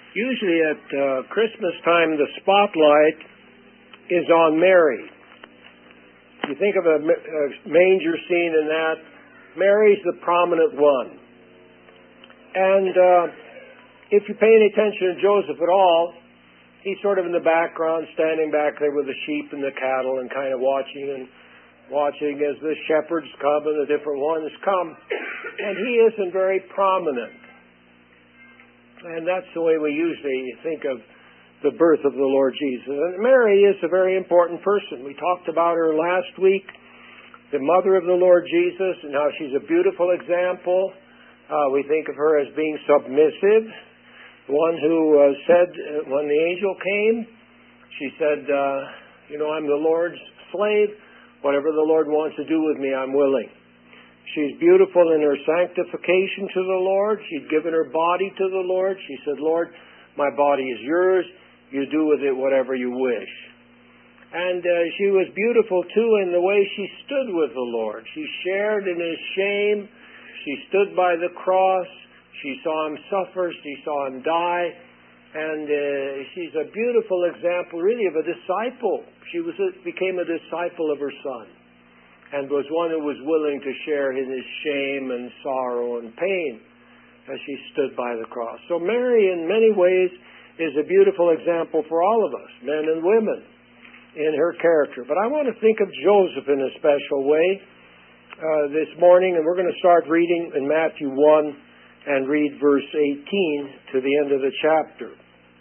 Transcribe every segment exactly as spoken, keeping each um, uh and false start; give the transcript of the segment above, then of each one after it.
Usually at uh, Christmas time, the spotlight is on Mary. You think of a, a manger scene in that, Mary's the prominent one. And uh, if you pay any attention to Joseph at all, he's sort of in the background, standing back there with the sheep and the cattle and kind of watching and watching as the shepherds come and the different ones come. And he isn't very prominent. And that's the way we usually think of the birth of the Lord Jesus. And Mary is a very important person. We talked about her last week, the mother of the Lord Jesus, and how she's a beautiful example. Uh, we think of her as being submissive. The one who uh, said, uh, when the angel came, she said, uh, you know, I'm the Lord's slave. Whatever the Lord wants to do with me, I'm willing. She's beautiful in her sanctification to the Lord. She'd given her body to the Lord. She said, Lord, my body is yours. You do with it whatever you wish. And uh, she was beautiful, too, in the way she stood with the Lord. She shared in his shame. She stood by the cross. She saw him suffer. She saw him die. And uh, she's a beautiful example, really, of a disciple. She was a, became a disciple of her Son, and was one who was willing to share in his shame and sorrow and pain as she stood by the cross. So Mary, in many ways, is a beautiful example for all of us, men and women, in her character. But I want to think of Joseph in a special way uh, this morning, and we're going to start reading in Matthew one and read verse eighteen to the end of the chapter.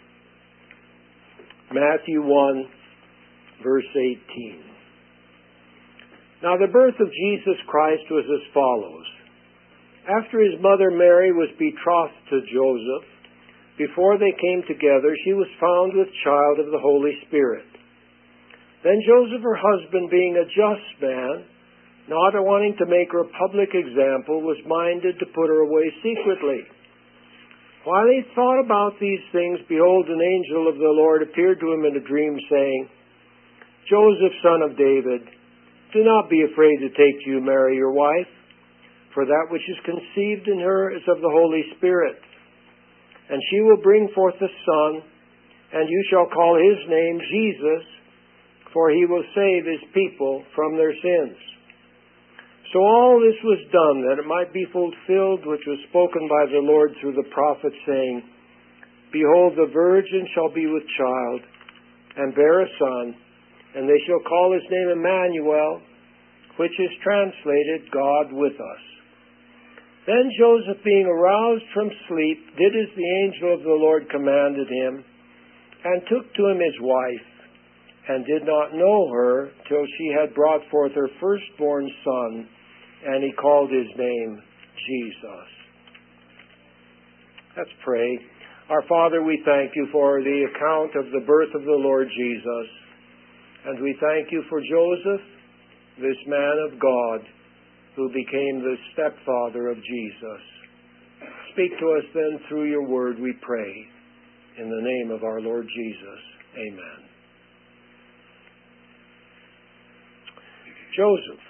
Matthew one, verse eighteen. Now the birth of Jesus Christ was as follows. After his mother Mary was betrothed to Joseph, before they came together, she was found with child of the Holy Spirit. Then Joseph, her husband, being a just man, not wanting to make her a public example, was minded to put her away secretly. While he thought about these things, behold, an angel of the Lord appeared to him in a dream, saying, Joseph, son of David, do not be afraid to take to you Mary, your wife, for that which is conceived in her is of the Holy Spirit. And she will bring forth a son, and you shall call his name Jesus, for he will save his people from their sins. So all this was done, that it might be fulfilled, which was spoken by the Lord through the prophet, saying, Behold, the virgin shall be with child, and bear a son, and they shall call his name Emmanuel, which is translated, God with us. Then Joseph, being aroused from sleep, did as the angel of the Lord commanded him, and took to him his wife, and did not know her till she had brought forth her firstborn son, and he called his name Jesus. Let's pray. Our Father, we thank you for the account of the birth of the Lord Jesus. And we thank you for Joseph, this man of God, who became the stepfather of Jesus. Speak to us then through your word, we pray. In the name of our Lord Jesus. Amen. Joseph.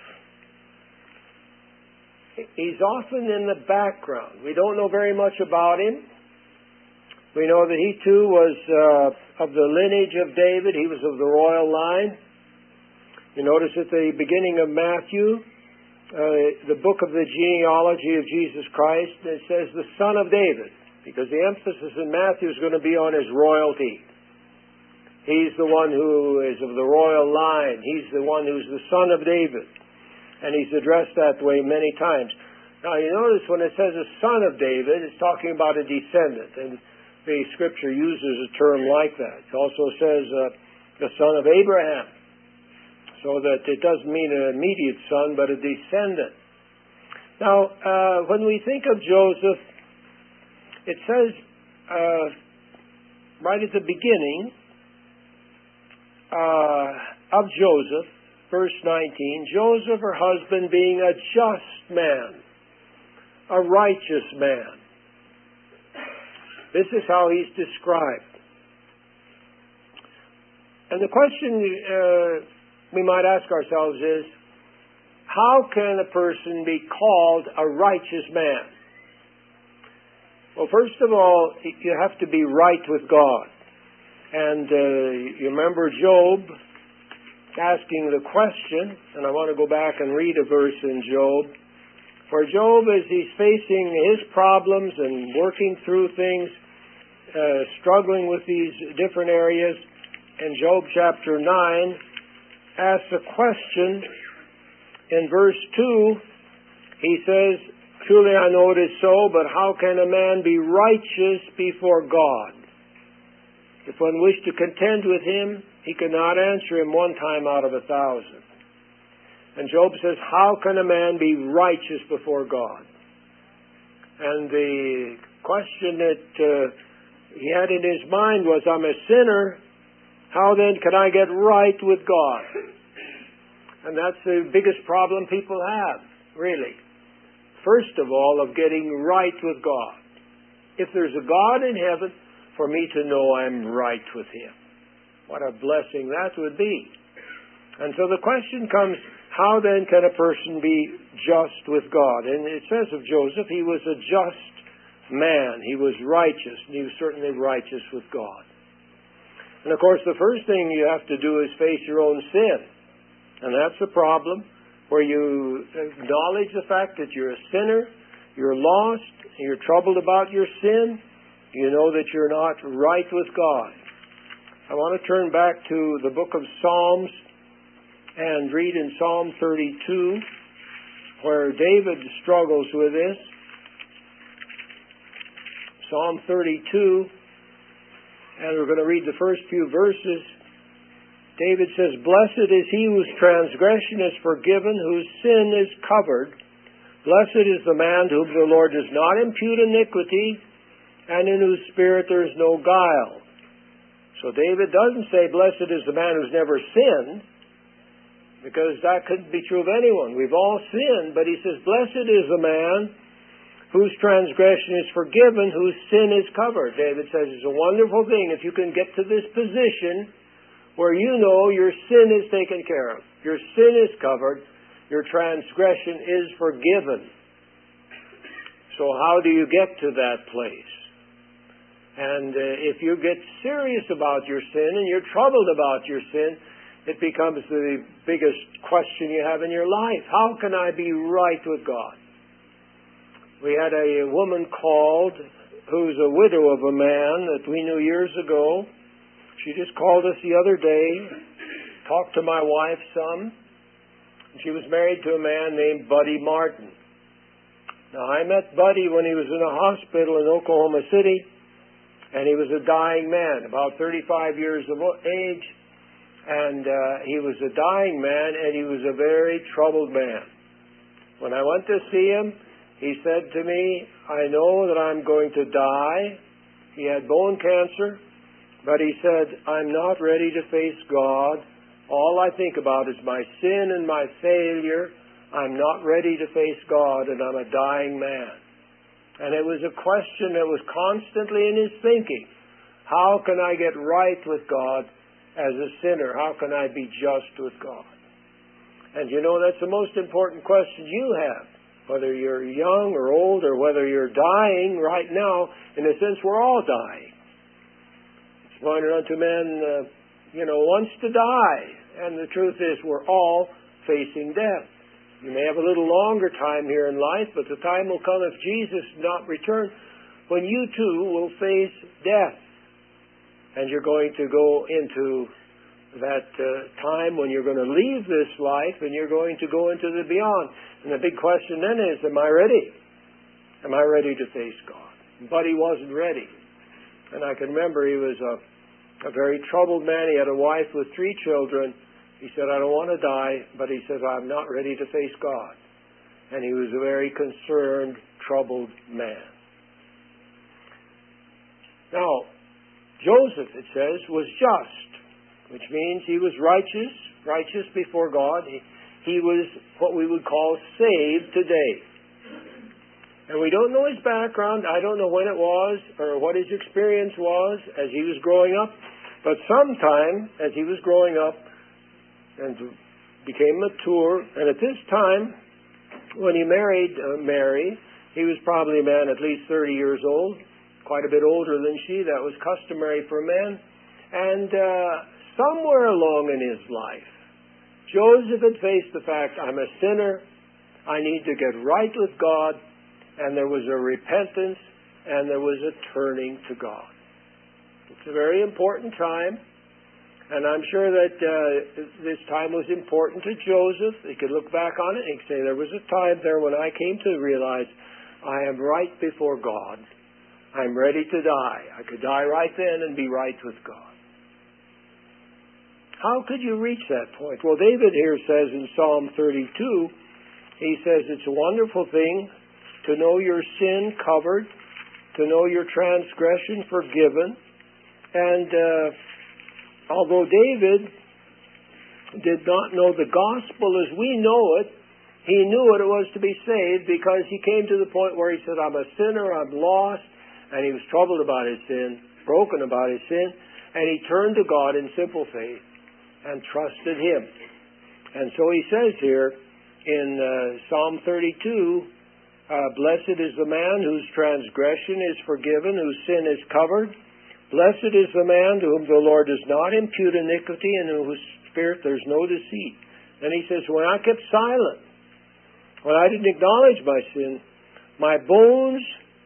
He's often in the background. We don't know very much about him. We know that he too was uh, of the lineage of David. He was of the royal line. You notice at the beginning of Matthew, uh, the book of the genealogy of Jesus Christ, it says the son of David, because the emphasis in Matthew is going to be on his royalty. He's the one who is of the royal line. He's the one who's the son of David. And he's addressed that way many times. Now, you notice when it says a son of David, it's talking about a descendant. And the Scripture uses a term like that. It also says uh, the son of Abraham. So that it doesn't mean an immediate son, but a descendant. Now, uh, when we think of Joseph, it says uh, right at the beginning uh, of Joseph, verse nineteen, Joseph, her husband, being a just man, a righteous man. This is how he's described. And the question uh, we might ask ourselves is, how can a person be called a righteous man? Well, first of all, you have to be right with God. And uh, you remember Job asking the question, and I want to go back and read a verse in Job. For Job, as he's facing his problems and working through things, uh, struggling with these different areas, in Job chapter nine, asks a question. In verse two, he says, truly I know it is so, but how can a man be righteous before God? If one wished to contend with him, he could not answer him one time out of a thousand. And Job says, how can a man be righteous before God? And the question that uh, he had in his mind was, I'm a sinner. How then can I get right with God? And that's the biggest problem people have, really. First of all, of getting right with God. If there's a God in heaven, for me to know I'm right with Him. What a blessing that would be. And so the question comes, how then can a person be just with God? And it says of Joseph, he was a just man. He was righteous, and he was certainly righteous with God. And of course, the first thing you have to do is face your own sin. And that's the problem, where you acknowledge the fact that you're a sinner, you're lost, you're troubled about your sin, you know that you're not right with God. I want to turn back to the book of Psalms and read in Psalm thirty-two, where David struggles with this. Psalm thirty-two, and we're going to read the first few verses. David says, blessed is he whose transgression is forgiven, whose sin is covered. Blessed is the man to whom the Lord does not impute iniquity, and in whose spirit there is no guile. So David doesn't say, blessed is the man who's never sinned, because that couldn't be true of anyone. We've all sinned, but he says, blessed is the man whose transgression is forgiven, whose sin is covered. David says it's a wonderful thing if you can get to this position where you know your sin is taken care of, your sin is covered, your transgression is forgiven. So how do you get to that place? And uh, if you get serious about your sin and you're troubled about your sin, it becomes the biggest question you have in your life. How can I be right with God? We had a woman called who's a widow of a man that we knew years ago. She just called us the other day, talked to my wife some. She was married to a man named Buddy Martin. Now, I met Buddy when he was in a hospital in Oklahoma City, and he was a dying man, about thirty-five years of age, and uh, he was a dying man, and he was a very troubled man. When I went to see him, he said to me, I know that I'm going to die. He had bone cancer. But he said, I'm not ready to face God. All I think about is my sin and my failure. I'm not ready to face God, and I'm a dying man. And it was a question that was constantly in his thinking. How can I get right with God as a sinner? How can I be just with God? And you know, that's the most important question you have. Whether you're young or old, or whether you're dying right now, in a sense, we're all dying. Pointed unto men, uh, you know, wants to die. And the truth is, we're all facing death. You may have a little longer time here in life, but the time will come, if Jesus does not return, when you too will face death. And you're going to go into that uh, time when you're going to leave this life, and you're going to go into the beyond. And the big question then is, am I ready? Am I ready to face God? But he wasn't ready. And I can remember he was a, a very troubled man. He had a wife with three children. He said, I don't want to die, but he says, I'm not ready to face God. And he was a very concerned, troubled man. Now, Joseph, it says, was just, which means he was righteous, righteous before God. He, he was what we would call saved today. And we don't know his background. I don't know when it was or what his experience was as he was growing up. But sometime as he was growing up and became mature, and at this time, when he married uh, Mary, he was probably a man at least thirty years old. quite a bit older than she. That was customary for men. And uh, somewhere along in his life, Joseph had faced the fact, I'm a sinner, I need to get right with God, and there was a repentance, and there was a turning to God. It's a very important time, and I'm sure that uh, this time was important to Joseph. He could look back on it and he could say, there was a time there when I came to realize I am right before God. I'm ready to die. I could die right then and be right with God. How could you reach that point? Well, David here says in Psalm thirty-two, he says it's a wonderful thing to know your sin covered, to know your transgression forgiven. And uh, although David did not know the gospel as we know it, he knew what it was to be saved because he came to the point where he said, I'm a sinner, I'm lost, and he was troubled about his sin, broken about his sin, and he turned to God in simple faith and trusted Him. And so he says here in uh, Psalm thirty-two, uh, blessed is the man whose transgression is forgiven, whose sin is covered. Blessed is the man to whom the Lord does not impute iniquity and in whose spirit there's no deceit. And he says, when I kept silent, when I didn't acknowledge my sin, my bones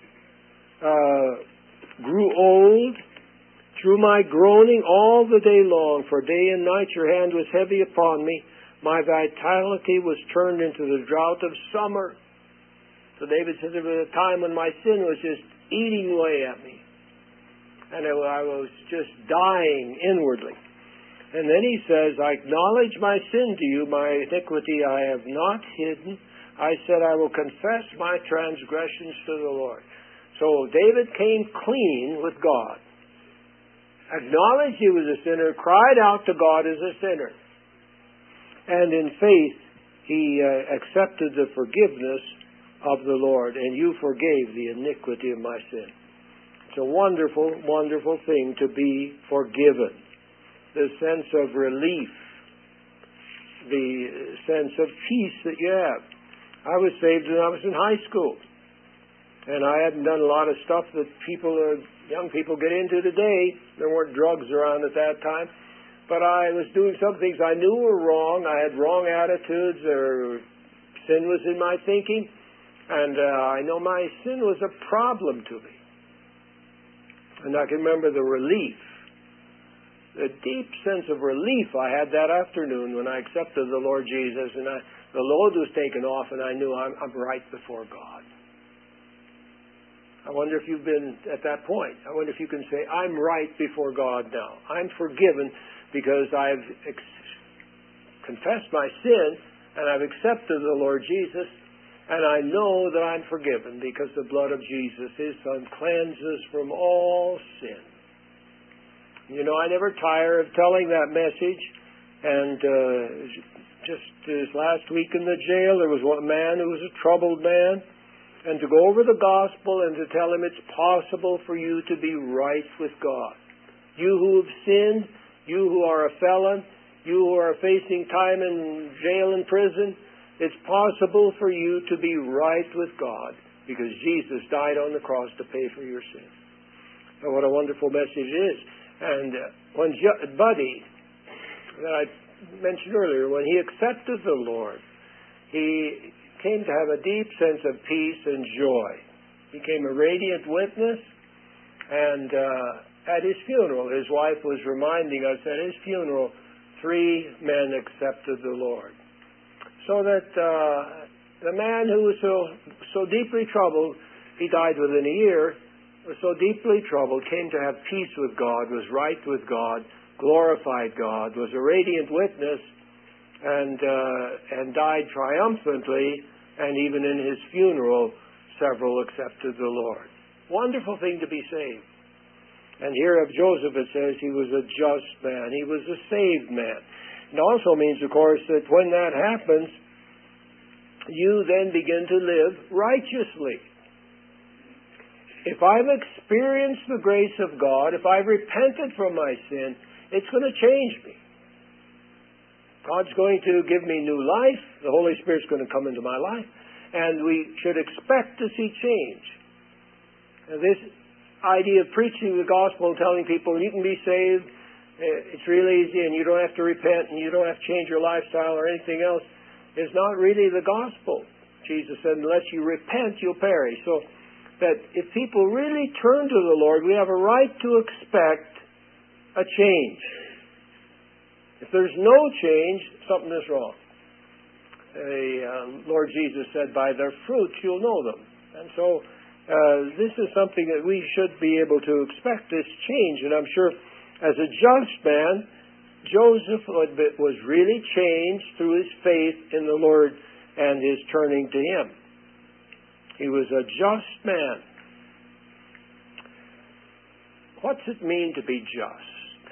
uh, grew old through my groaning all the day long. For day and night your hand was heavy upon me. My vitality was turned into the drought of summer. So David says there was a time when my sin was just eating away at me. And I was just dying inwardly. And then he says, I acknowledge my sin to you, my iniquity I have not hidden. I said, I will confess my transgressions to the Lord. So David came clean with God. Acknowledged he was a sinner, cried out to God as a sinner. And in faith, he uh, accepted the forgiveness of the Lord, and you forgave the iniquity of my sin. It's a wonderful, wonderful thing to be forgiven. The sense of relief, the sense of peace that you have. I was saved when I was in high school. And I hadn't done a lot of stuff that people, uh, young people get into today. There weren't drugs around at that time. But I was doing some things I knew were wrong. I had wrong attitudes, or sin was in my thinking. And uh, I know my sin was a problem to me. And I can remember the relief, the deep sense of relief I had that afternoon when I accepted the Lord Jesus, and I, the load was taken off, and I knew I'm, I'm right before God. I wonder if you've been at that point. I wonder if you can say, I'm right before God now. I'm forgiven because I've ex- confessed my sin, and I've accepted the Lord Jesus, and I know that I'm forgiven because the blood of Jesus, His Son, cleanses from all sin. You know, I never tire of telling that message. And uh, just this last week in the jail, there was one man who was a troubled man. And to go over the gospel and to tell him it's possible for you to be right with God. You who have sinned, you who are a felon, you who are facing time in jail and prison, it's possible for you to be right with God because Jesus died on the cross to pay for your sins. And what a wonderful message it is. And uh, when jo- Buddy, that I mentioned earlier, when he accepted the Lord, he came to have a deep sense of peace and joy. He became a radiant witness, and uh, at his funeral, his wife was reminding us at his funeral, three men accepted the Lord. So that uh, the man who was so so deeply troubled, he died within a year, was so deeply troubled, came to have peace with God, was right with God, glorified God, was a radiant witness, and uh, and died triumphantly, and even in his funeral, several accepted the Lord. Wonderful thing to be saved. And here of Joseph it says he was a just man. He was a saved man. It also means, of course, that when that happens, you then begin to live righteously. If I've experienced the grace of God, if I've repented from my sin, it's going to change me. God's going to give me new life. The Holy Spirit's going to come into my life. And we should expect to see change. Now this, idea of preaching the gospel and telling people you can be saved, it's real easy and you don't have to repent and you don't have to change your lifestyle or anything else, is not really the gospel. Jesus said, unless you repent, you'll perish. So that if people really turn to the Lord, we have a right to expect a change. If there's no change, something is wrong. The uh, Lord Jesus said, by their fruits you'll know them. And so uh, this is something that we should be able to expect, this change. And I'm sure as a just man, Joseph was really changed through his faith in the Lord and his turning to Him. He was a just man. What's it mean to be just?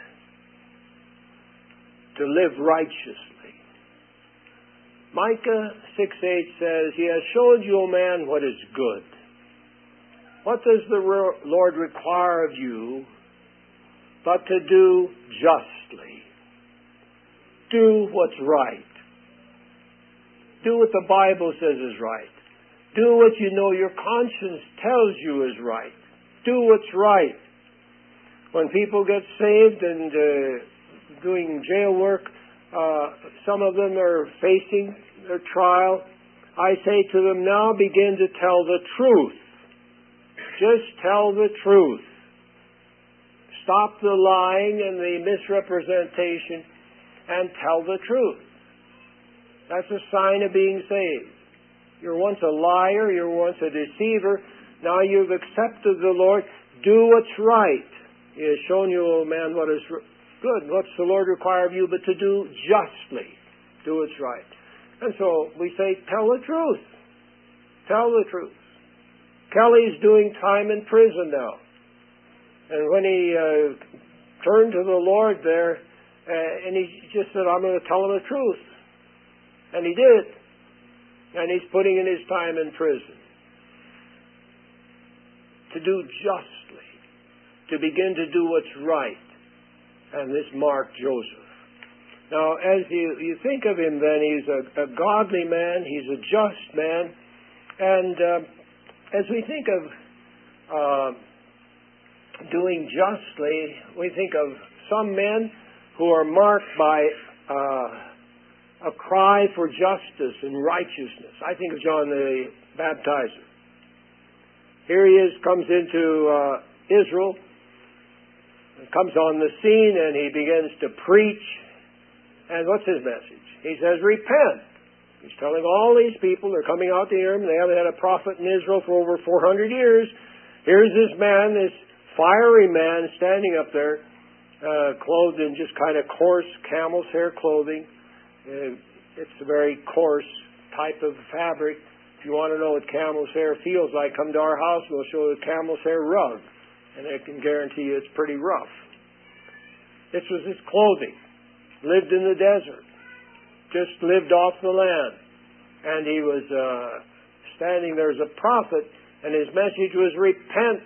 To live righteously. Micah six eight says, He has showed you, O man, what is good. What does the Lord require of you but to do justly? Do what's right. Do what the Bible says is right. Do what you know your conscience tells you is right. Do what's right. When people get saved and uh, doing jail work, uh, some of them are facing their trial. I say to them, now begin to tell the truth. Just tell the truth. Stop the lying and the misrepresentation and tell the truth. That's a sign of being saved. You were once a liar, you were once a deceiver. Now you've accepted the Lord. Do what's right. He has shown you, O man, what is good. What's the Lord require of you but to do justly? Do what's right. And so we say, tell the truth. Tell the truth. Kelly's doing time in prison now. And when he uh, turned to the Lord there, uh, and he just said, I'm going to tell him the truth. And he did. And he's putting in his time in prison. To do justly. To begin to do what's right. And this marked Joseph. Now, as you, you think of him then, he's a, a godly man. He's a just man. And uh, as we think of uh, doing justly, we think of some men who are marked by Uh, a cry for justice and righteousness. I think of John the Baptizer. Here he is, comes into uh, Israel, comes on the scene, and he begins to preach. And what's his message? He says, repent. He's telling all these people, they're coming out to hear him. They haven't had a prophet in Israel for over four hundred years. Here's this man, this fiery man, standing up there, uh, clothed in just kind of coarse camel's hair clothing. Uh, it's a very coarse type of fabric. If you want to know what camel's hair feels like, come to our house. We'll show you a camel's hair rug. And I can guarantee you it's pretty rough. This was his clothing. Lived in the desert. Just lived off the land. And he was uh, standing there as a prophet, and his message was repent.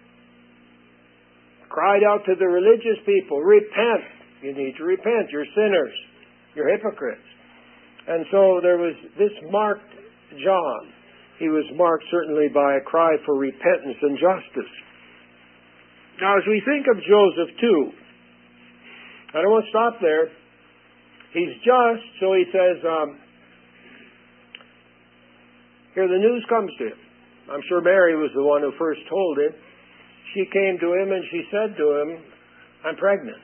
Cried out to the religious people, repent. You need to repent. You're sinners. You're hypocrites. And so there was this marked John. He was marked certainly by a cry for repentance and justice. Now as we think of Joseph too, I don't want to stop there. He's just, so he says, um, here the news comes to him. I'm sure Mary was the one who first told him. She came to him and she said to him, I'm pregnant.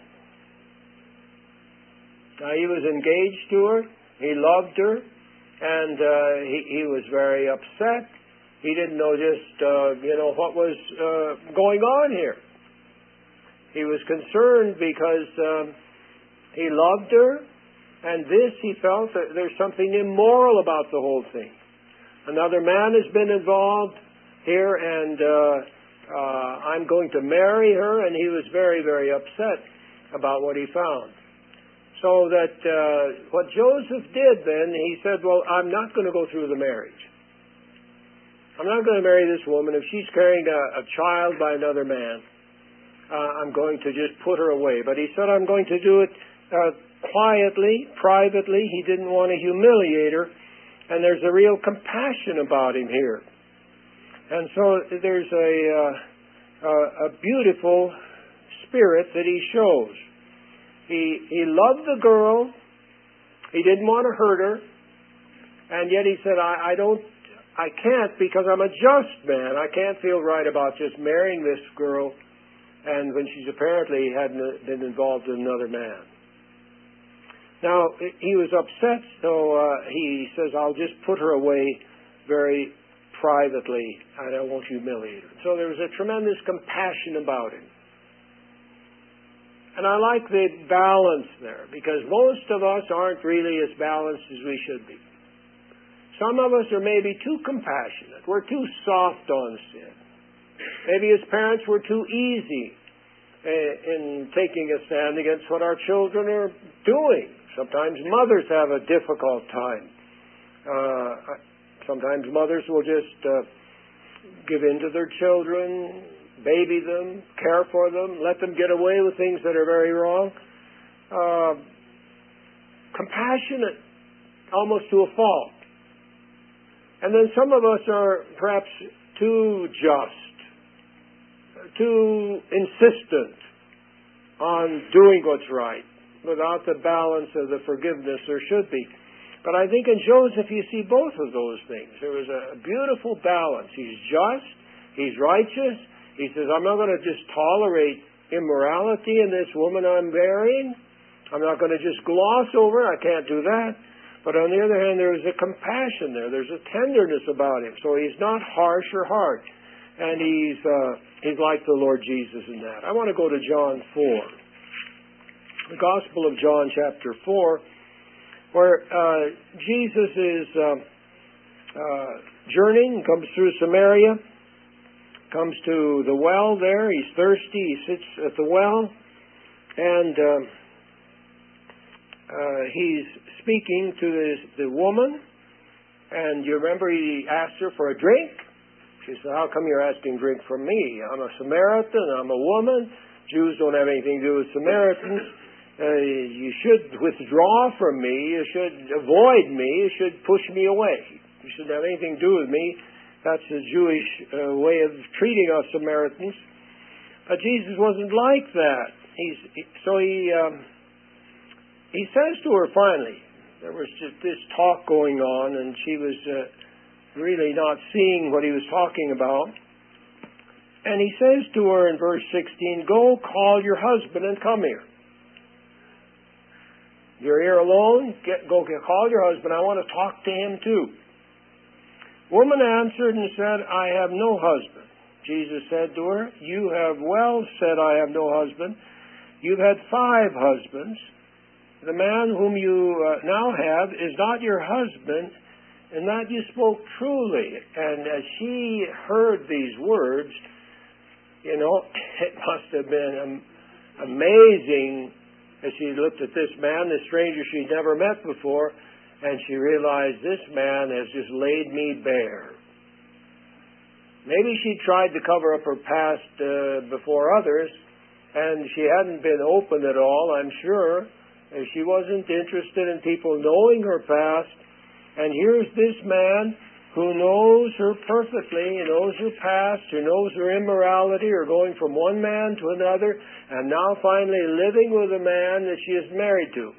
Now, he was engaged to her. He loved her. And uh, he, he was very upset. He didn't know just, uh, you know, what was uh, going on here. He was concerned because um, he loved her. And this, he felt that there's something immoral about the whole thing. Another man has been involved here, and uh, uh, I'm going to marry her. And he was very, very upset about what he found. So that uh, what Joseph did then, he said, well, I'm not going to go through the marriage. I'm not going to marry this woman. If she's carrying a, a child by another man, uh, I'm going to just put her away. But he said, I'm going to do it uh, quietly, privately. He didn't want to humiliate her. And there's a real compassion about him here. And so there's a, uh, uh, a beautiful spirit that he shows. He, he loved the girl. He didn't want to hurt her. And yet he said, I, I don't, I can't because I'm a just man. I can't feel right about just marrying this girl and when she's apparently hadn't been involved in another man. Now, he was upset, so uh, he says, I'll just put her away very privately, and I won't humiliate her. So there was a tremendous compassion about him. And I like the balance there, because most of us aren't really as balanced as we should be. Some of us are maybe too compassionate. We're too soft on sin. Maybe as parents we're too easy in taking a stand against what our children are doing. Sometimes mothers have a difficult time. Uh, sometimes mothers will just uh, give in to their children, baby them, care for them, let them get away with things that are very wrong. Uh, compassionate, almost to a fault. And then some of us are perhaps too just, too insistent on doing what's right, without the balance of the forgiveness there should be. But I think in Joseph you see both of those things. There was a beautiful balance. He's just, he's righteous. He says, I'm not going to just tolerate immorality in this woman I'm marrying. I'm not going to just gloss over it. I can't do that. But on the other hand, there is a compassion there. There's a tenderness about him. So he's not harsh or hard. And he's, uh, he's like the Lord Jesus in that. I want to go to John four. The Gospel of John, chapter four, where uh, Jesus is uh, uh, journeying, comes through Samaria, comes to the well there. He's thirsty. He sits at the well, and uh, uh, he's speaking to the, the woman. And you remember he asked her for a drink. She said, how come you're asking drink from me? I'm a Samaritan. I'm a woman. Jews don't have anything to do with Samaritans. Uh, you should withdraw from me. You should avoid me. You should push me away. You shouldn't have anything to do with me. That's the Jewish uh, way of treating us Samaritans. But Jesus wasn't like that. He's, he, so he um, he says to her finally, there was just this talk going on, and she was uh, really not seeing what he was talking about. And he says to her in verse sixteen, go call your husband and come here. You're here alone? Get, go get, call your husband. I want to talk to him too. Woman answered and said, I have no husband. Jesus said to her, you have well said, I have no husband. You've had five husbands. The man whom you uh, now have is not your husband, and that you spoke truly. And as she heard these words, you know, it must have been um, amazing as she looked at this man, this stranger she'd never met before, and she realized this man has just laid me bare. Maybe she tried to cover up her past uh, before others, and she hadn't been open at all, I'm sure. And she wasn't interested in people knowing her past. And here's this man who knows her perfectly, who knows her past, who knows her immorality, or going from one man to another, and now finally living with a man that she is married to.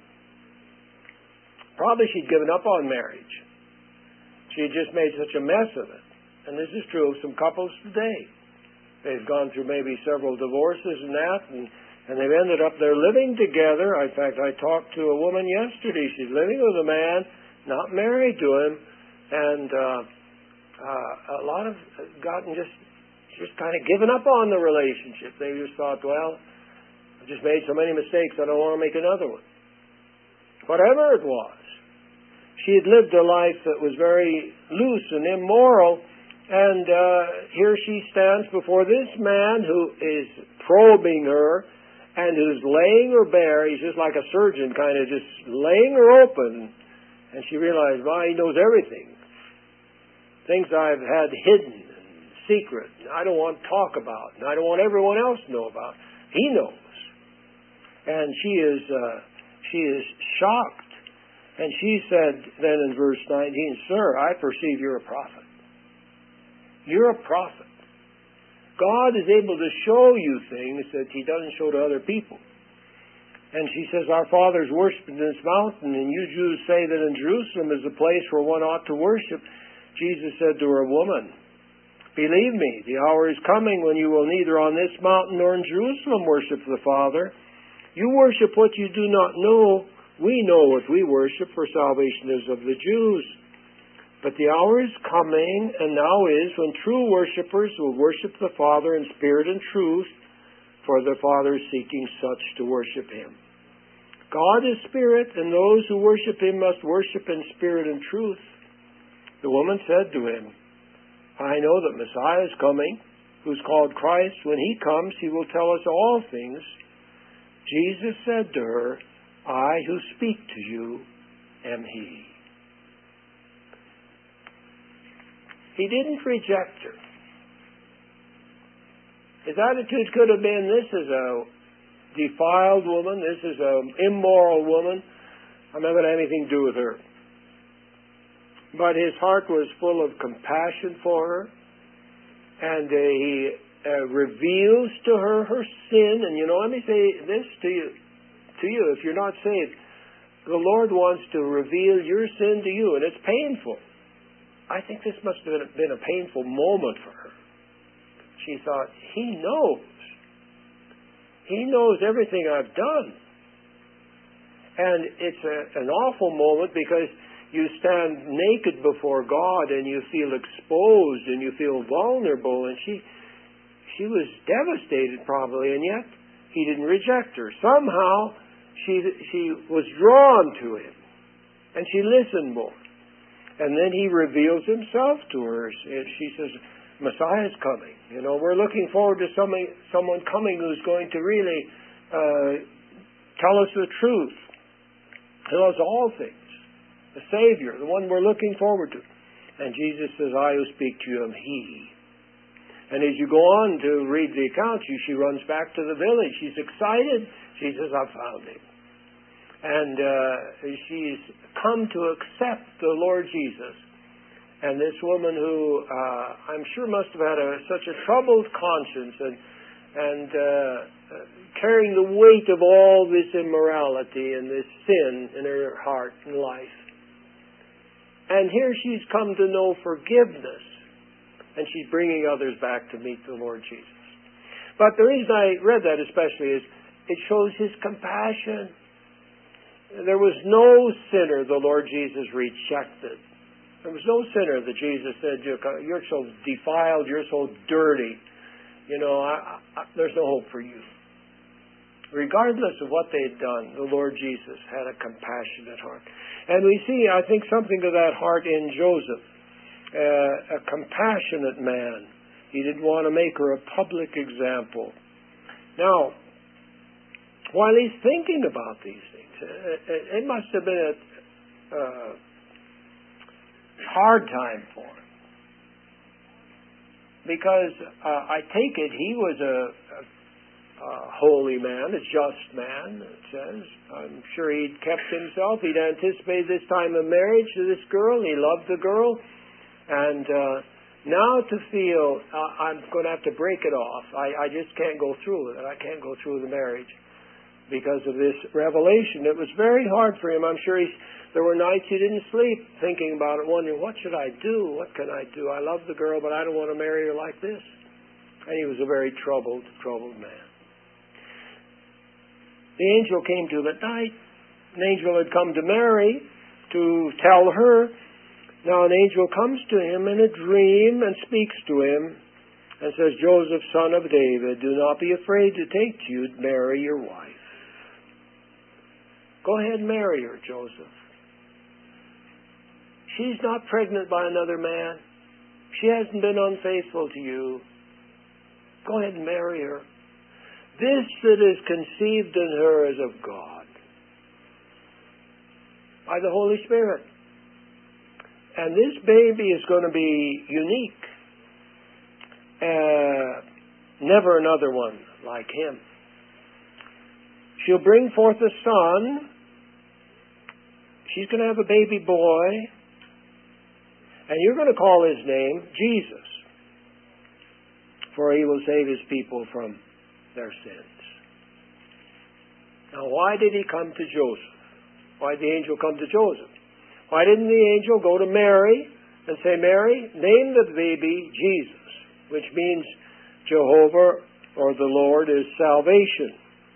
Probably she'd given up on marriage. She had just made such a mess of it. And this is true of some couples today. They've gone through maybe several divorces and that, and, and they've ended up there living together. In fact, I talked to a woman yesterday. She's living with a man, not married to him, and uh, uh, a lot of gotten just just kind of given up on the relationship. They just thought, well, I just made so many mistakes, I don't want to make another one. Whatever it was, she had lived a life that was very loose and immoral, and uh, here she stands before this man who is probing her and who's laying her bare. He's just like a surgeon, kind of just laying her open, and she realized, well, he knows everything. Things I've had hidden and secret, and I don't want to talk about, and I don't want everyone else to know about. He knows. And she is uh, she is shocked. And she said then in verse nineteen, Sir, I perceive you're a prophet. You're a prophet. God is able to show you things that He doesn't show to other people. And she says, our fathers worshipped in this mountain, and you Jews say that in Jerusalem is the place where one ought to worship. Jesus said to her, woman, believe me, the hour is coming when you will neither on this mountain nor in Jerusalem worship the Father. You worship what you do not know. We know what we worship, for salvation is of the Jews. But the hour is coming, and now is, when true worshippers will worship the Father in spirit and truth, for the Father is seeking such to worship Him. God is spirit, and those who worship Him must worship in spirit and truth. The woman said to Him, I know that Messiah is coming, who is called Christ. When He comes, He will tell us all things. Jesus said to her, I who speak to you am He. He didn't reject her. His attitude could have been, this is a defiled woman, this is an immoral woman, I'm not going to have anything to do with her. But his heart was full of compassion for her, and uh, he uh, reveals to her her sin. And you know, let me say this to you, to you, if you're not saved, the Lord wants to reveal your sin to you, and it's painful. I think this must have been a painful moment for her. She thought, He knows. He knows everything I've done. And it's a, an awful moment because you stand naked before God and you feel exposed and you feel vulnerable. And she, she was devastated probably, and yet He didn't reject her. Somehow she, she was drawn to Him, and she listened more. And then He reveals Himself to her. She says, Messiah is coming. You know, we're looking forward to somebody, someone coming who's going to really uh, tell us the truth, tell us all things. The Savior, the one we're looking forward to. And Jesus says, I who speak to you am He. And as you go on to read the account, she, she runs back to the village. She's excited. She says, I found Him. And uh, she's come to accept the Lord Jesus. And this woman who uh, I'm sure must have had a, such a troubled conscience and, and uh, carrying the weight of all this immorality and this sin in her heart and life. And here she's come to know forgiveness. And she's bringing others back to meet the Lord Jesus. But the reason I read that especially is it shows His compassion. There was no sinner the Lord Jesus rejected. There was no sinner that Jesus said, you're so defiled, you're so dirty. You know, I, I, there's no hope for you. Regardless of what they had done, the Lord Jesus had a compassionate heart. And we see, I think, something of that heart in Joseph. Uh, a compassionate man. He didn't want to make her a public example. Now, while he's thinking about these things, it, it must have been a uh, hard time for him. Because uh, I take it he was a, a, a holy man, a just man, it says. I'm sure he'd kept himself. He'd anticipated this time of marriage to this girl. He loved the girl. And uh, now to feel uh, I'm going to have to break it off. I, I just can't go through with it. I can't go through the marriage because of this revelation. It was very hard for him. I'm sure he's, there were nights he didn't sleep thinking about it, wondering, what should I do? What can I do? I love the girl, but I don't want to marry her like this. And he was a very troubled, troubled man. The angel came to him at night. An angel had come to Mary to tell her. Now an angel comes to him in a dream and speaks to him and says, Joseph, son of David, do not be afraid to take to you Mary, your wife. Go ahead and marry her, Joseph. She's not pregnant by another man. She hasn't been unfaithful to you. Go ahead and marry her. This that is conceived in her is of God, by the Holy Spirit. And this baby is going to be unique. Uh, never another one like him. She'll bring forth a son. She's going to have a baby boy. And you're going to call his name Jesus. for he will save his people from their sins. Now, why did he come to Joseph? Why did the angel come to Joseph? Why didn't the angel go to Mary and say, Mary, name the baby Jesus, which means Jehovah or the Lord is salvation.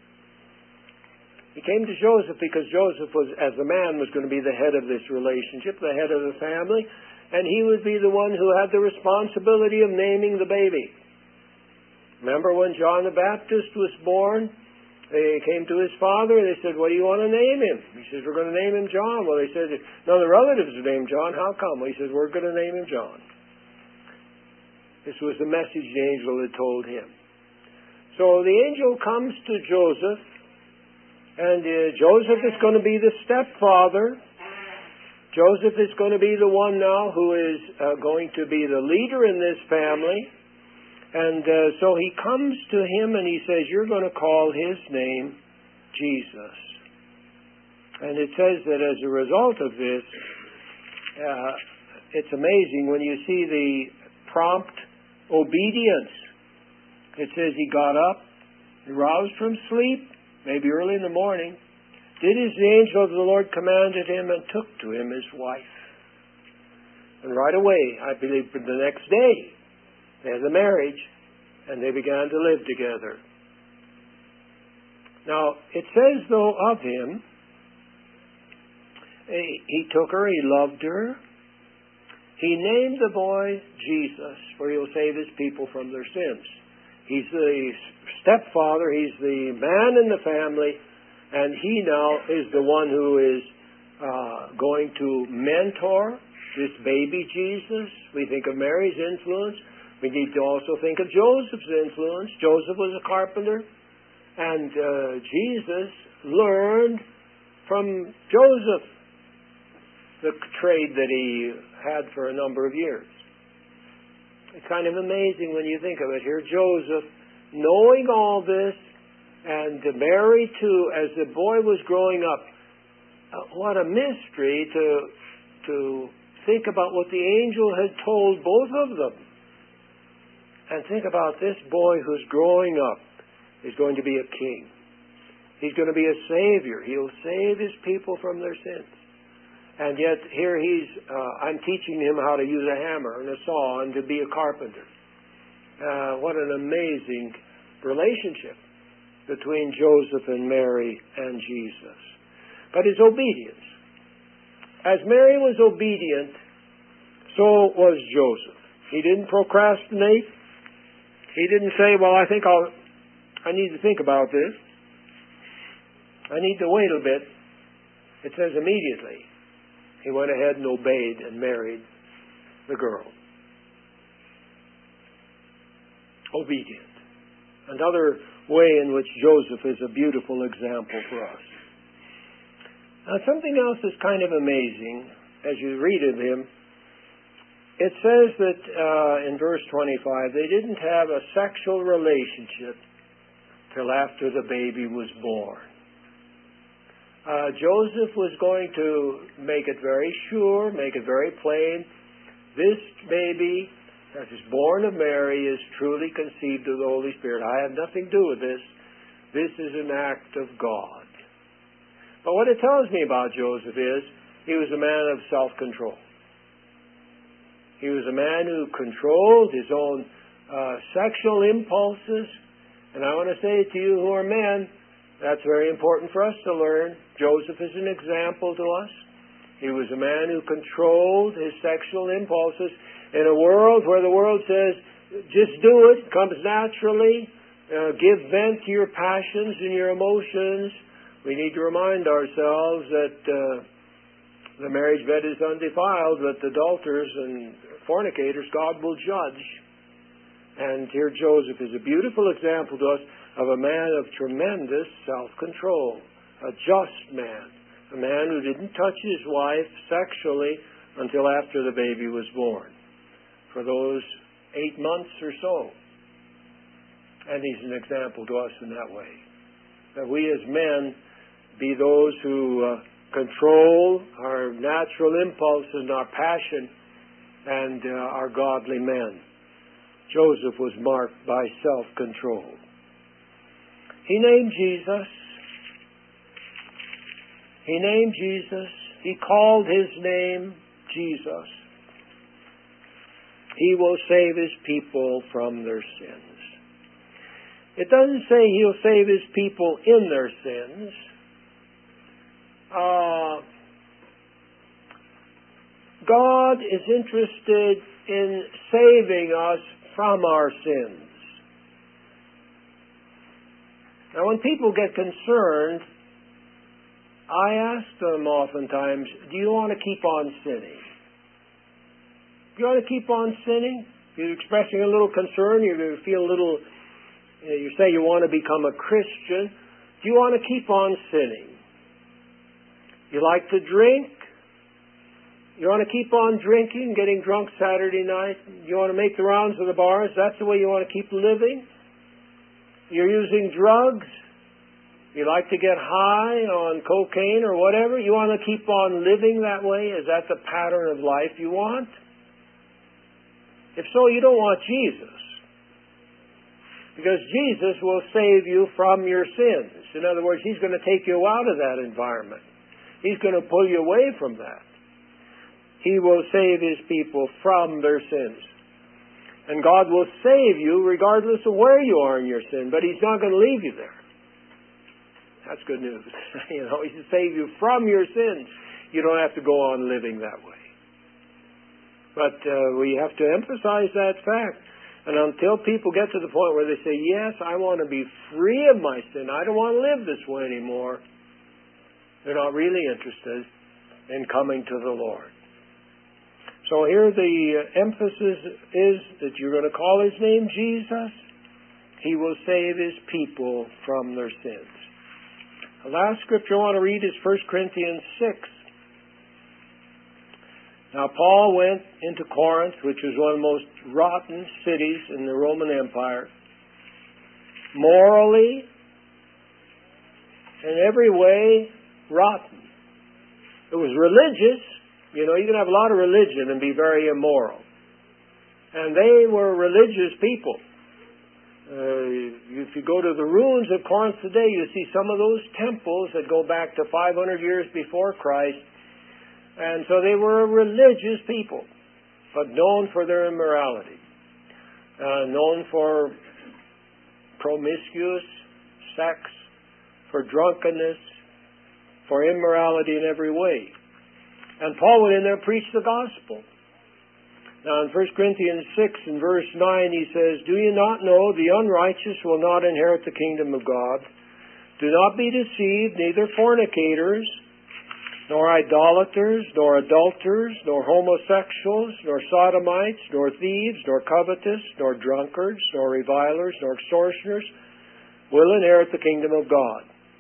He came to Joseph because Joseph was, as a man, was going to be the head of this relationship, the head of the family, and he would be the one who had the responsibility of naming the baby. Remember when John the Baptist was born? They came to his father and they said, what do you want to name him? He says, we're going to name him John. Well, they said, none of the relatives are named John. How come? Well, he says, we're going to name him John. This was the message the angel had told him. So the angel comes to Joseph, and uh, Joseph is going to be the stepfather. Joseph is going to be the one now who is uh, going to be the leader in this family. And uh, so he comes to him and he says, you're going to call his name Jesus. And it says that as a result of this, uh, it's amazing when you see the prompt obedience. It says he got up, he roused from sleep, maybe early in the morning, did as the angel of the Lord commanded him, and took to him his wife. And right away, I believe the next day, they had the marriage, and they began to live together. Now, it says, though, of him, he took her, he loved her, he named the boy Jesus, for he will save his people from their sins. He's the stepfather, he's the man in the family, and he now is the one who is uh, going to mentor this baby Jesus. We think of Mary's influence. We need to also think of Joseph's influence. Joseph was a carpenter, and uh, Jesus learned from Joseph the trade that he had for a number of years. It's kind of amazing when you think of it. Here Joseph, knowing all this, and Mary too, as the boy was growing up, uh, what a mystery to, to think about what the angel had told both of them. And think about this boy who's growing up is going to be a king. He's going to be a savior. He'll save his people from their sins. And yet here he's, uh, I'm teaching him how to use a hammer and a saw and to be a carpenter. Uh, what an amazing relationship between Joseph and Mary and Jesus. But his obedience. As Mary was obedient, so was Joseph. He didn't procrastinate. He didn't say, well, I think I'll, I need to think about this. I need to wait a bit. It says immediately he went ahead and obeyed and married the girl. Obedient. Another way in which Joseph is a beautiful example for us. Now, something else is kind of amazing as you read of him. It says that uh, in verse twenty-five, they didn't have a sexual relationship till after the baby was born. Uh, Joseph was going to make it very sure, make it very plain, this baby that is born of Mary is truly conceived of the Holy Spirit. I have nothing to do with this. This is an act of God. But what it tells me about Joseph is he was a man of self-control. He was a man who controlled his own uh, sexual impulses. And I want to say to you who are men, that's very important for us to learn. Joseph is an example to us. He was a man who controlled his sexual impulses in a world where the world says, just do it, comes naturally, uh, give vent to your passions and your emotions. We need to remind ourselves that uh, the marriage bed is undefiled, but adulterers and fornicators God will judge. And here Joseph is a beautiful example to us of a man of tremendous self-control, a just man, a man who didn't touch his wife sexually until after the baby was born, for those eight months or so. And he's an example to us in that way. That we as men be those who uh, control our natural impulses and our passion and uh, are godly men. Joseph was marked by self-control. He named Jesus. He named Jesus. He called his name Jesus. He will save his people from their sins. It doesn't say he'll save his people in their sins. Uh, God is interested in saving us from our sins. Now, when people get concerned, I ask them oftentimes, do you want to keep on sinning? Do you want to keep on sinning? You're expressing a little concern. You feel a little, you know, you say you want to become a Christian. Do you want to keep on sinning? You like to drink? You want to keep on drinking, getting drunk Saturday night? You want to make the rounds of the bars? That's the way you want to keep living? You're using drugs? You like to get high on cocaine or whatever? You want to keep on living that way? Is that the pattern of life you want? If so, you don't want Jesus. Because Jesus will save you from your sins. In other words, He's going to take you out of that environment. He's going to pull you away from that. He will save His people from their sins. And God will save you regardless of where you are in your sin, but He's not going to leave you there. That's good news. You know, He will save you from your sins. You don't have to go on living that way. But uh, we have to emphasize that fact. And until people get to the point where they say, yes, I want to be free of my sin, I don't want to live this way anymore, they're not really interested in coming to the Lord. So here the emphasis is that you're going to call His name Jesus. He will save His people from their sins. The last scripture I want to read is First Corinthians six. Now Paul went into Corinth, which was one of the most rotten cities in the Roman Empire. Morally, in every way, rotten. It was religious. You know, you can have a lot of religion and be very immoral. And they were religious people. Uh, if you go to the ruins of Corinth today, you see some of those temples that go back to five hundred years before Christ. And so they were a religious people, but known for their immorality. Uh, known for promiscuous sex, for drunkenness, for immorality in every way. And Paul went in there and preached the gospel. Now in First Corinthians six and verse nine he says, do you not know the unrighteous will not inherit the kingdom of God? Do not be deceived, neither fornicators, nor idolaters, nor adulterers, nor homosexuals, nor sodomites, nor thieves, nor covetous, nor drunkards, nor revilers, nor extortioners will inherit the kingdom of God.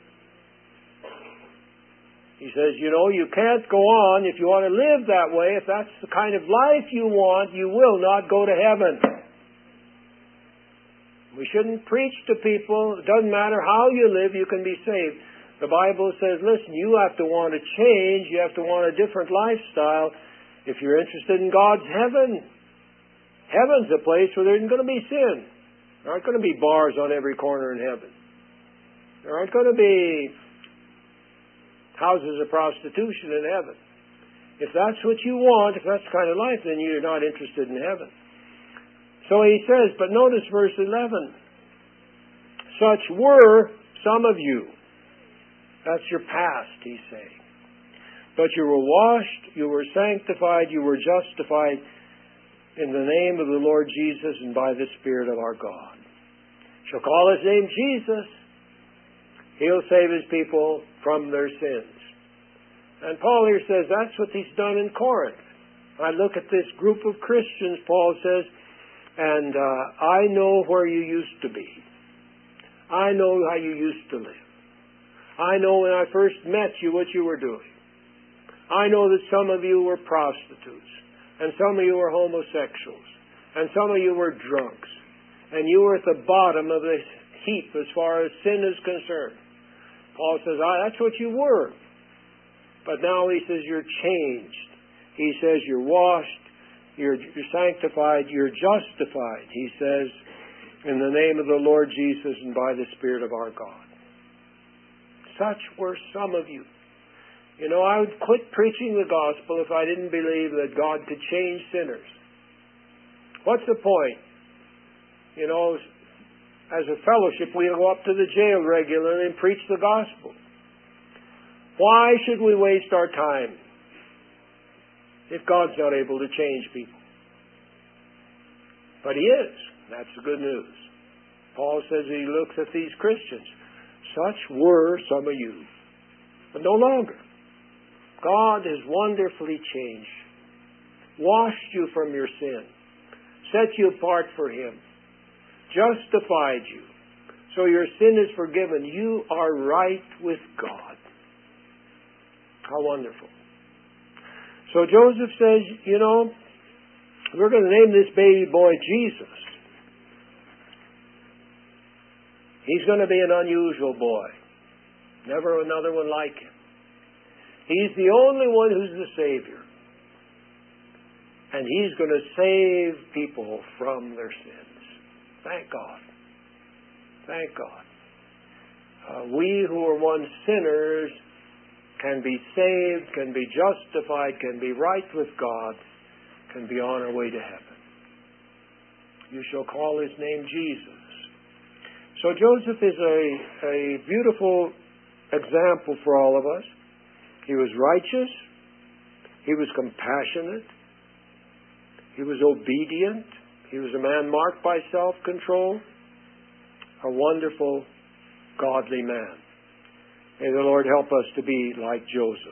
He says, you know, you can't go on if you want to live that way. If that's the kind of life you want, you will not go to heaven. We shouldn't preach to people. It doesn't matter how you live, you can be saved. The Bible says, listen, you have to want to change. You have to want a different lifestyle if you're interested in God's heaven. Heaven's a place where there isn't going to be sin. There aren't going to be bars on every corner in heaven. There aren't going to be houses of prostitution in heaven. If that's what you want, if that's the kind of life, then you're not interested in heaven. So he says, but notice verse eleven. Such were some of you. That's your past, he's saying. But you were washed, you were sanctified, you were justified in the name of the Lord Jesus and by the Spirit of our God. Shall call His name Jesus. He'll save His people from their sins. And Paul here says that's what He's done in Corinth. I look at this group of Christians, Paul says, and uh, I know where you used to be. I know how you used to live. I know when I first met you what you were doing. I know that some of you were prostitutes, and some of you were homosexuals, and some of you were drunks, and you were at the bottom of this heap as far as sin is concerned. Paul says, ah, that's what you were. But now he says you're changed. He says you're washed, you're, you're sanctified, you're justified, he says, in the name of the Lord Jesus and by the Spirit of our God. Such were some of you. You know, I would quit preaching the gospel if I didn't believe that God could change sinners. What's the point? You know, as a fellowship, we go up to the jail regularly and preach the gospel. Why should we waste our time if God's not able to change people? But He is. That's the good news. Paul says He looks at these Christians. Such were some of you, but no longer. God has wonderfully changed, washed you from your sin, set you apart for Him, justified you, so your sin is forgiven. You are right with God. How wonderful. So Joseph says, you know, we're going to name this baby boy Jesus. He's going to be an unusual boy. Never another one like him. He's the only one who's the Savior. And He's going to save people from their sins. Thank God. Thank God. Uh, we who are once sinners can be saved, can be justified, can be right with God, can be on our way to heaven. You shall call His name Jesus. So Joseph is a, a beautiful example for all of us. He was righteous. He was compassionate. He was obedient. He was a man marked by self-control. A wonderful, godly man. May the Lord help us to be like Joseph.